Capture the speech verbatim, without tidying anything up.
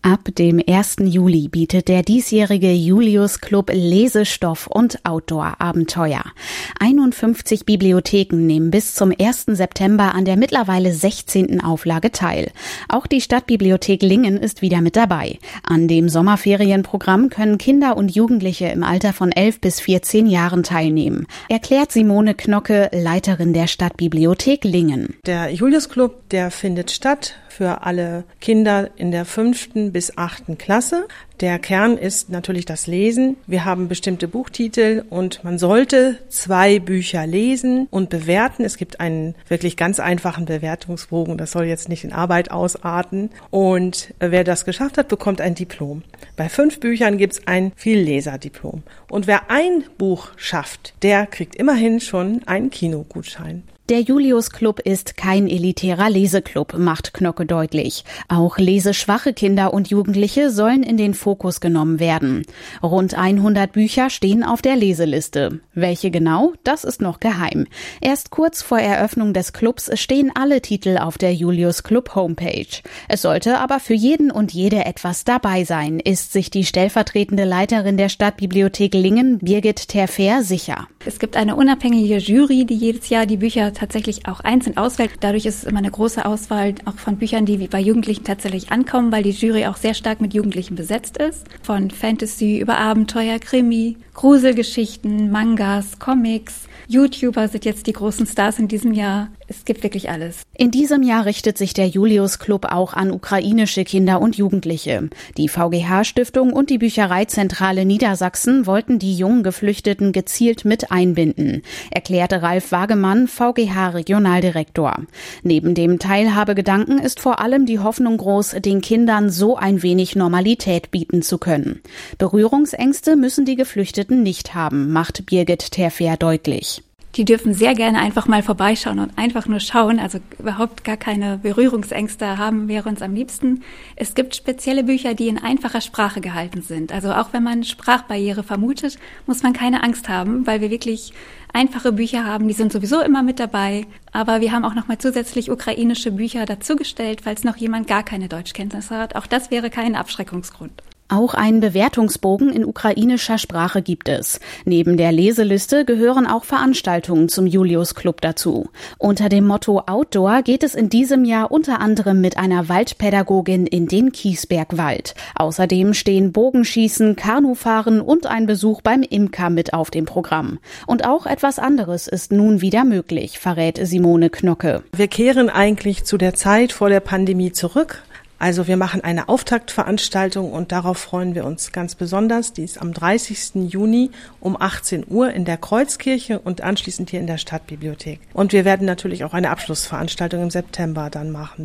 Ab dem ersten Juli bietet der diesjährige Julius Club Lesestoff und Outdoor-Abenteuer. einundfünfzig Bibliotheken nehmen bis zum ersten September an der mittlerweile sechzehnten Auflage teil. Auch die Stadtbibliothek Lingen ist wieder mit dabei. An dem Sommerferienprogramm können Kinder und Jugendliche im Alter von elf bis vierzehn Jahren teilnehmen, erklärt Simone Knocke, Leiterin der Stadtbibliothek Lingen. Der Julius Club, der findet statt für alle Kinder in der fünften bis achten Klasse. Der Kern ist natürlich das Lesen. Wir haben bestimmte Buchtitel und man sollte zwei Bücher lesen und bewerten. Es gibt einen wirklich ganz einfachen Bewertungsbogen. Das soll jetzt nicht in Arbeit ausarten. Und wer das geschafft hat, bekommt ein Diplom. Bei fünf Büchern gibt es ein Vielleserdiplom. Und wer ein Buch schafft, der kriegt immerhin schon einen Kinogutschein. Der Julius Club ist kein elitärer Leseklub, macht Knocke deutlich. Auch leseschwache Kinder und Jugendliche sollen in den Fokus genommen werden. Rund hundert Bücher stehen auf der Leseliste. Welche genau? Das ist noch geheim. Erst kurz vor Eröffnung des Clubs stehen alle Titel auf der Julius Club Homepage. Es sollte aber für jeden und jede etwas dabei sein, ist sich die stellvertretende Leiterin der Stadtbibliothek Lingen, Birgit Terfer, sicher. Es gibt eine unabhängige Jury, die jedes Jahr die Bücher tatsächlich auch einzeln auswählt. Dadurch ist es immer eine große Auswahl auch von Büchern, die bei Jugendlichen tatsächlich ankommen, weil die Jury auch sehr stark mit Jugendlichen besetzt ist. Von Fantasy über Abenteuer, Krimi, Gruselgeschichten, Mangas, Comics. YouTuber sind jetzt die großen Stars in diesem Jahr. Es gibt wirklich alles. In diesem Jahr richtet sich der Julius Club auch an ukrainische Kinder und Jugendliche. Die V G H-Stiftung und die Büchereizentrale Niedersachsen wollten die jungen Geflüchteten gezielt mit einbinden, erklärte Ralf Wagemann, V G H-Regionaldirektor. Neben dem Teilhabegedanken ist vor allem die Hoffnung groß, den Kindern so ein wenig Normalität bieten zu können. Berührungsängste müssen die Geflüchteten nicht haben, macht Birgit Terfer deutlich. Die dürfen sehr gerne einfach mal vorbeischauen und einfach nur schauen, also überhaupt gar keine Berührungsängste haben, wäre uns am liebsten. Es gibt spezielle Bücher, die in einfacher Sprache gehalten sind. Also auch wenn man Sprachbarriere vermutet, muss man keine Angst haben, weil wir wirklich einfache Bücher haben, die sind sowieso immer mit dabei. Aber wir haben auch nochmal zusätzlich ukrainische Bücher dazugestellt, falls noch jemand gar keine Deutschkenntnisse hat. Auch das wäre kein Abschreckungsgrund. Auch einen Bewertungsbogen in ukrainischer Sprache gibt es. Neben der Leseliste gehören auch Veranstaltungen zum Julius Club dazu. Unter dem Motto Outdoor geht es in diesem Jahr unter anderem mit einer Waldpädagogin in den Kiesbergwald. Außerdem stehen Bogenschießen, Kanufahren und ein Besuch beim Imker mit auf dem Programm. Und auch etwas anderes ist nun wieder möglich, verrät Simone Knocke. Wir kehren eigentlich zu der Zeit vor der Pandemie zurück. Also wir machen eine Auftaktveranstaltung und darauf freuen wir uns ganz besonders. Die ist am dreißigsten Juni um achtzehn Uhr in der Kreuzkirche und anschließend hier in der Stadtbibliothek. Und wir werden natürlich auch eine Abschlussveranstaltung im September dann machen.